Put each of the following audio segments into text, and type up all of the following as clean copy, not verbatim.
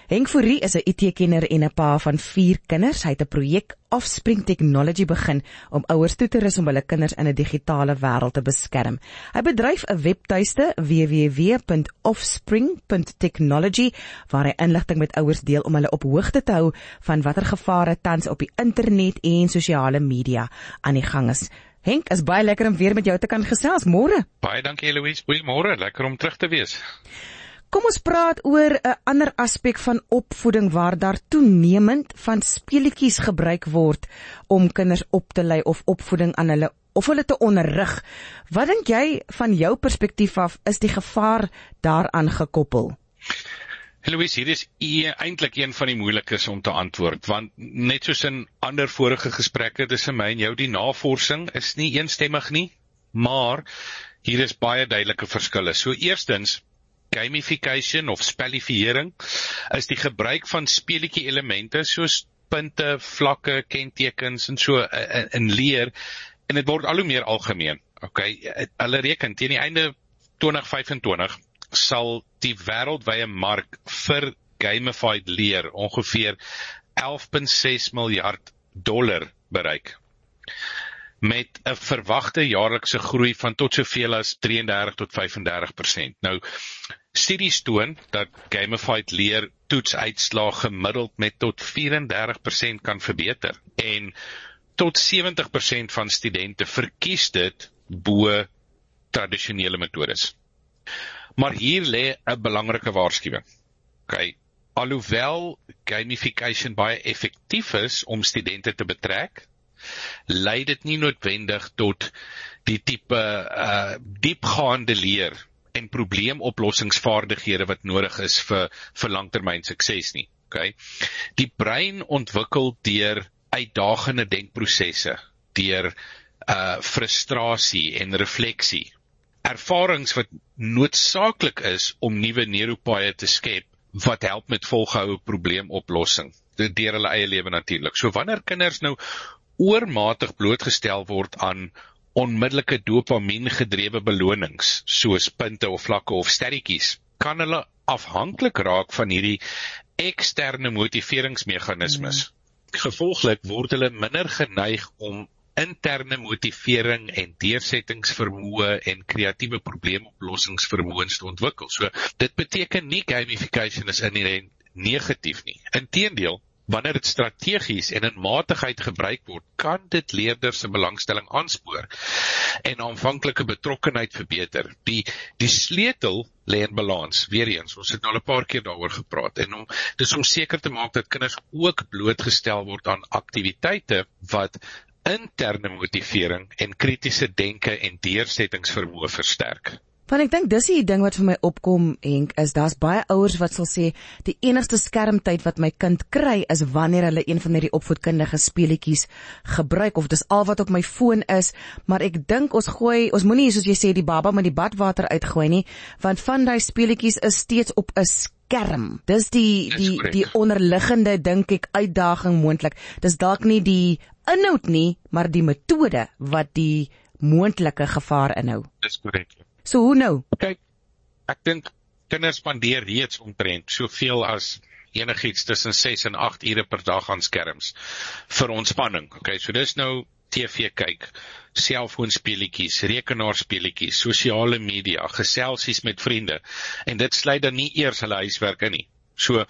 Henk Fourie is 'n IT-kenner en 'n pa van 4 kinders. Hy het 'n projek Offspring Technology begin om ouers toe te rus om hulle kinders in 'n digitale wêreld te beskerm. Hy bedryf 'n webtuiste www.offspring.technology waar hy inligting met ouers deel om hulle op hoogte te hou van watter gevare tans op die internet en sosiale media aan die gang is. Henk, is baie lekker om weer met jou te kan gesels. Môre. Baie dankie Eloise, goeiemôre, lekker om terug te wees. Kom ons praat oor 'n ander aspek van opvoeding waar daar toenemend van speletjies gebruik word om kinders op te lei of opvoeding aan hulle of hulle te onderrig. Wat dink jy van jou perspektief af is die gevaar daaraan gekoppel? Eloise, hier is eintlik een van die moeilikes om te antwoord, want net soos in ander vorige gesprekke tussen my en jou, die navorsing is nie eensstemmig nie, maar hier is baie duidelike verskille. So eerstens, gamification of spellifiering is die gebruik van speletjie elemente soos punte, vlakke, kentekens en so in leer, en dit word al hoe meer algemeen. Okay, hulle reken teen die einde 2025 sal die wêreldwye mark vir gamified leer ongeveer $11.6 miljard bereik, met 'n verwagte jaarlikse groei van tot soveel as 33 tot 35%. Nou, studies toon dat gamified leer toetsuitslae gemiddeld met tot 34% kan verbeter, en tot 70% van studente verkies dit bo tradisionele metodes. Maar hier lê 'n belangrike waarskuwing. Okay, alhoewel gamification baie effektief is om studente te betrek, lei dit nie noodwendig tot die tipe diepgaande leer en probleemoplossingsvaardighede wat nodig is vir langtermyn sukses nie. Okay? Die brein ontwikkel deur uitdagende denkprosesse, deur frustrasie en refleksie. Ervarings wat noodsaaklik is om nuwe neuropaaie te skep wat help met volgehoue probleemoplossing deur hulle eie lewe natuurlik. So wanneer kinders nou oormatig blootgestel word aan onmiddellike dopamien gedrewe belonings, soos punte of vlakke of sterretjies, kan hulle afhanklik raak van hierdie eksterne motiveringsmeganismes. Gevolglik word hulle minder geneig om interne motivering en deursettingsvermoë en kreatiewe probleemoplossingsvermoëns te ontwikkel. So dit beteken nie gamification is inherent negatief nie. Inteendeel, wanneer dit strategies en in matigheid gebruik word, kan dit leerders se belangstelling aanspoor en aanvanklike betrokkenheid verbeter. Die sleutel lê in balans. Weereens, ons het nou al 'n paar keer daaroor gepraat, en dis om seker te maak dat kinders ook blootgestel word aan aktiwiteite wat interne motivering en kritiese denke en deursettingsvermoë versterk. Want ek dink dis die ding wat vir my opkom, Henk, is daar's baie ouers wat sal sê, die enigste skermtyd wat my kind kry is wanneer hulle een van hierdie opvoedkundige speletjies gebruik, of dis al wat op my foon is, maar ek dink ons moenie soos jy sê die baba met die badwater uitgooi nie, want van daai speletjies is steeds op 'n skerm. Dis die onderliggende, dink ek, uitdaging moontlik. Dis dalk nie die inhoud nie, maar die metode wat die moontlike gevaar inhou. Dis korrek. So hoe nou? Kyk, ek dink kinders spandeer reeds omtrent soveel as enigiets tussen 6 en 8 ure per dag aan skerms vir ontspanning. Okay, so dis nou TV kyk, selfoonspeletjies, rekenaarspeletjies, sosiale media, geselsies met vriende, en dit sluit dan nie eers hulle huiswerk in nie. So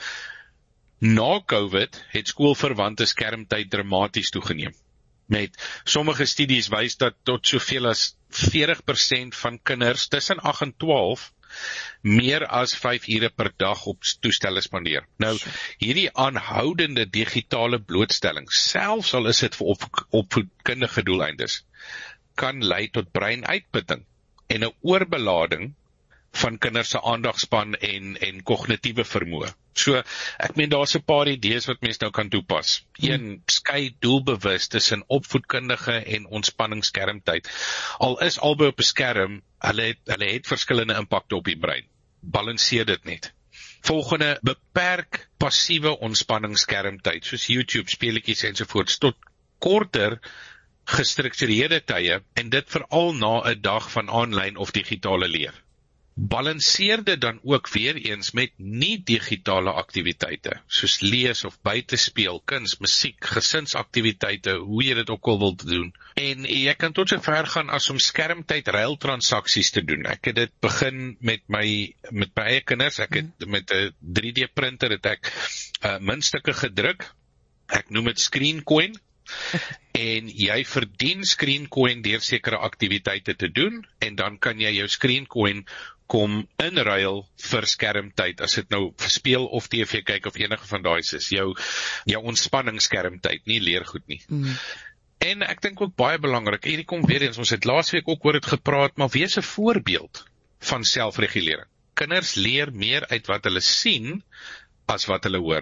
na COVID het skoolverwante skermtyd dramaties toegeneem. Met sommige studies wys dat tot soveel as 40% van kinders tussen 8 en 12 meer as 5 ure per dag op toestelle spandeer. Nou, hierdie aanhoudende digitale blootstelling, selfs al is dit vir opvoedkundige doeleindes, kan lei tot breinuitputting en 'n oorbelading van kinders se aandagspan en kognitiewe vermoë. So, ek meen daar's 'n paar idees wat mens nou kan toepas. Een, skei doelbewus tussen opvoedkundige en ontspanningsskermtyd. Al is albei op 'n skerm, hulle het verskillende impakte op die brein. Balanseer dit net. Volgende, beperk passiewe ontspanningsskermtyd, soos YouTube, speletjies ensovoorts, tot korter gestruktureerde tye, en dit veral na 'n dag van aanlyn of digitale leer. balanseer dit dan ook weer eens met nie-digitale aktiwiteite, soos lees of buitespeel, kuns, musiek, gesinsaktiwiteite, hoe jy dit ook al wil doen. En jy kan tot so ver gaan as om skermtyd ruiltransaksies te doen. Ek het dit begin met my eie kinders, ek het met 'n 3D printer het ek muntstukke gedruk, ek noem dit ScreenCoin, en jy verdien ScreenCoin deur sekere aktiwiteite te doen, en dan kan jy jou ScreenCoin kom inruil vir skermtyd, as dit nou speel of TV kyk of enige van daai is, jou ontspanningsskermtyd, nie leergoed nie. En ek dink ook baie belangrik, hierdie kom weer eens, ons het laasweek ook oor dit gepraat, maar wees 'n voorbeeld van selfregulering. Kinders leer meer uit wat hulle sien, as wat hulle hoor.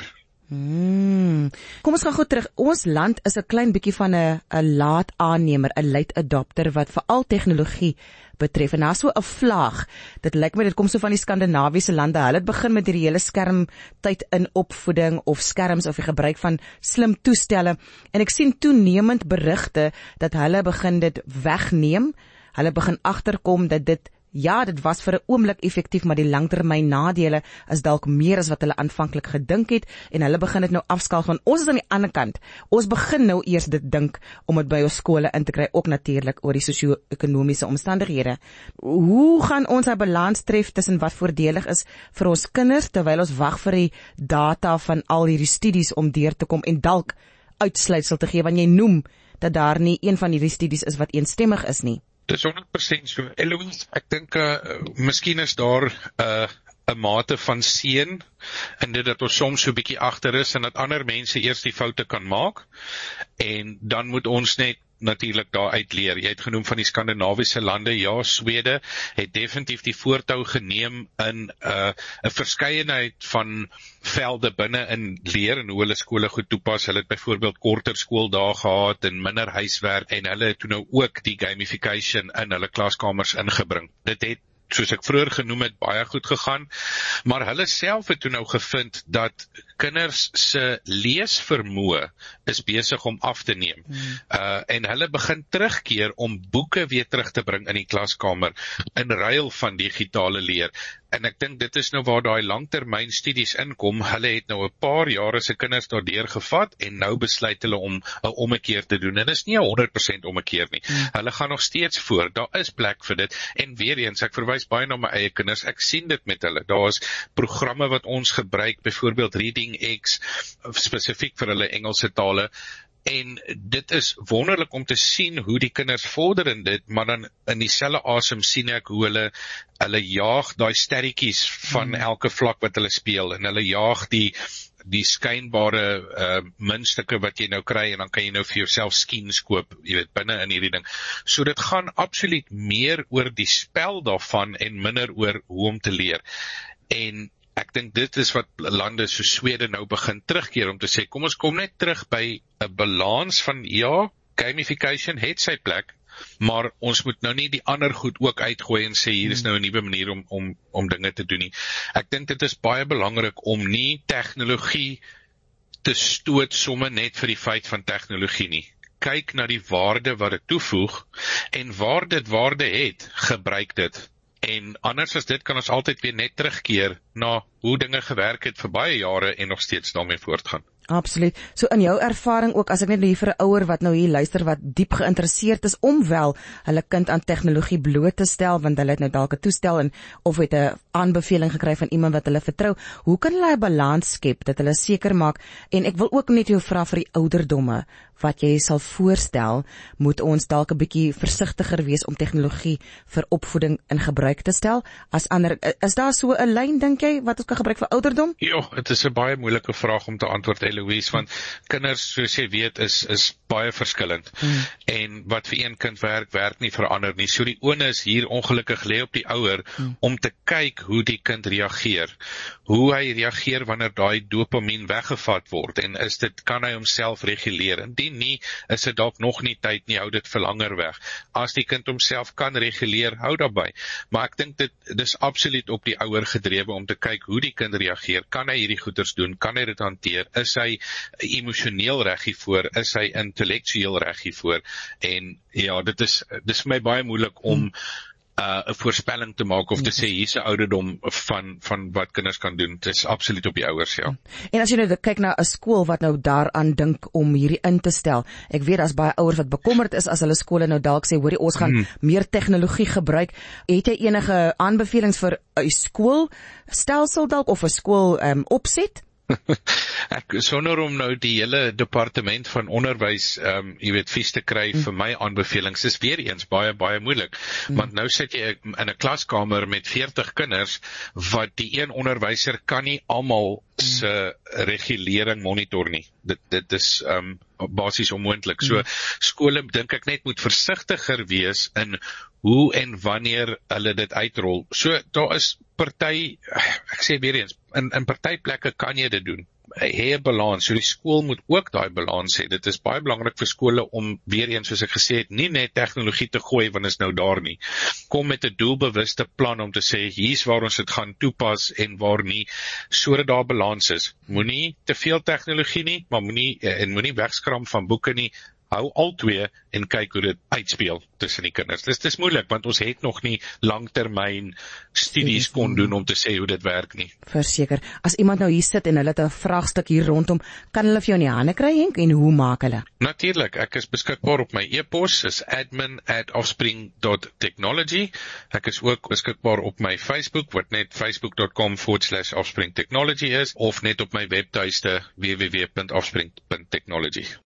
Kom ons gaan gou terug. Ons land is 'n klein bietjie van 'n laat aannemer, 'n late adopter wat veral tegnologie betref. En daar's so 'n vlaag. Dit lyk my dit kom so van die Skandinawiese lande. Hulle het begin met hierdie hele skermtyd in opvoeding of skerms of die gebruik van slim toestelle. En ek sien toenemend berigte dat hulle begin dit wegneem. Hulle begin agterkom dat dit was vir 'n oomblik effektief, maar die langtermyn nadele is dalk meer as wat hulle aanvanklik gedink het, en hulle begin dit nou afskaal van ons is aan die ander kant. Ons begin nou eers dit dink om dit by ons skole in te kry, ook natuurlik oor die sosio-ekonomiese omstandighede. Hoe gaan ons 'n balans tref tussen wat voordelig is vir ons kinders terwyl ons wag vir die data van al hierdie studies om deur te kom en dalk uitsluitsel te gee, want jy noem dat daar nie een van hierdie studies is wat eensstemmig is nie. Dis 100% so. Eloise, ek dink, miskien is daar 'n mate van seën in dit dat ons soms so 'n bietjie agter is en dat ander mense eers die foute kan maak, en dan moet ons net natuurlik daar uitleer. Jy het genoem van die Skandinawiese lande, ja, Swede het definitief die voortou geneem in 'n verskeidenheid van velde binne in leer en hoe hulle skole goed toepas. Hulle het byvoorbeeld korter skooldae gehad en minder huiswerk, en hulle het toe nou ook die gamification in hulle klaskamers ingebring. Dit het, soos ek vroeër genoem het, baie goed gegaan, maar hulle self het toe nou gevind dat kinders se leesvermoë is besig om af te neem. En hulle begin terugkeer om boeke weer terug te bring in die klaskamer, in ruil van digitale leer. En ek dink dit is nou waar daai langtermyn studies inkom. Hulle het nou 'n paar jare se kinders daardeur gevat en nou besluit hulle om 'n ommekeer te doen. En dit is nie 100% ommekeer nie. Hulle gaan nog steeds voor. Daar is plek vir dit. En weer eens, ek verwys baie na my eie kinders. Ek sien dit met hulle. Daar is programme wat ons gebruik, byvoorbeeld Reading X, spesifiek vir hulle Engelse tale. En dit is wonderlik om te sien hoe die kinders vorder in dit, maar dan in dieselfde asem sien ek hoe hulle jaag daai sterretjies van elke vlak wat hulle speel, en hulle jaag die skynbare muntstukke wat jy nou kry, en dan kan jy nou vir jouself skins koop, jy weet, binne in hierdie ding. So dit gaan absoluut meer oor die spel daarvan en minder oor hoe om te leer. En ek dink dit is wat lande so Swede nou begin terugkeer om te sê, kom ons kom net terug by 'n balans van, ja, gamification het sy plek, maar ons moet nou nie die ander goed ook uitgooi en sê, hier is nou 'n nuwe manier om dinge te doen nie. Ek dink dit is baie belangrik om nie tegnologie te stoot somme net vir die feit van tegnologie nie. Kyk na die waarde wat dit toevoeg, en waar dit waarde het, gebruik dit. En anders as dit kan ons altyd weer net terugkeer na hoe dinge gewerk het vir baie jare en nog steeds daarmee voortgaan. Absoluut. So in jou ervaring ook, as ek net hier vir 'n ouer wat nou hier luister wat diep geïnteresseerd is om wel hulle kind aan tegnologie bloot te stel, want hulle het nou dalk 'n toestel en of het 'n aanbeveling gekry van iemand wat hulle vertrou, hoe kan hulle 'n balans skep dat hulle seker maak? En ek wil ook net jou vra vir die ouderdomme wat jy sal voorstel, moet ons dalk 'n bietjie versigtiger wees om tegnologie vir opvoeding in gebruik te stel as ander. Is daar so 'n lyn, dink jy, wat ons kan gebruik vir ouderdom? Ja, dit is 'n baie moeilike vraag om te antwoord, Eloise, want kinders, soos jy weet, is baie verskillend. En wat vir een kind werk nie vir ander nie. So die onus hier ongelukkig lê op die ouer om te kyk hoe die kind reageer. Hoe hy reageer wanneer daai dopamien weggevat word, en kan hy homself reguleer? Indien nie, is dit dalk nog nie tyd nie, hou dit vir langer weg. As die kind homself kan reguleer, hou daarby. Maar ek dink dit is absoluut op die ouer gedrewe om te kyk hoe die kind reageer. Kan hy hierdie goeders doen? Kan hy dit hanteer? Is hy emosioneel reg hiervoor? Is hy intellektueel reg hiervoor? En ja, dit is vir my baie moeilik om 'n voorspelling te maak of te sê hier's 'n ouderdom van wat kinders kan doen. Dit is absoluut op die ouers, ja. En as jy nou kyk na 'n skool wat nou daaraan dink om hierdie in te stel, ek weet daar's baie ouers wat bekommerd is as hulle skole nou dalk sê, hoorie, ons gaan meer tegnologie gebruik. Het jy enige aanbevelings vir 'n skoolstelsel dalk of 'n skool opset? Ek sonder om nou die hele departement van onderwys, vies te kry vir my aanbevelings, is weer eens baie moeilik. Want nou sit jy in 'n klaskamer met 40 kinders, wat die een onderwyser kan nie almal se regulering monitor nie. Dit is basies onmoontlik. So skole dink ek net moet versigtiger wees in hoe en wanneer hulle dit uitrol. So daar is party, ek sê weer eens, in party plekke kan jy dit doen. Hê 'n balans, so die skool moet ook daai balans hê. Dit is baie belangrik vir skole om weer eens, soos ek gesê het, nie net tegnologie te gooi want is nou daar nie. Kom met 'n doelbewuste plan om te sê hier's waar ons dit gaan toepas en waar nie, sodat daar balans is. Moenie te veel tegnologie nie, maar moenie wegskram van boeke nie. Hou al twee en kyk hoe dit uitspeel tussen die kinders. Dis moeilik, want ons het nog nie langtermyn studies kon doen om te sê hoe dit werk nie. Verseker, as iemand nou hier sit en hulle het 'n vraagstuk hier rondom, kan hulle vir jou in die hande kry, Henk, en hoe maak hulle? Natuurlik, ek is beskikbaar op my e-pos, is admin@offspring.technology. Ek is ook beskikbaar op my Facebook, wat net facebook.com/offspringtechnology is, of net op my webtuiste www.offspring.technology.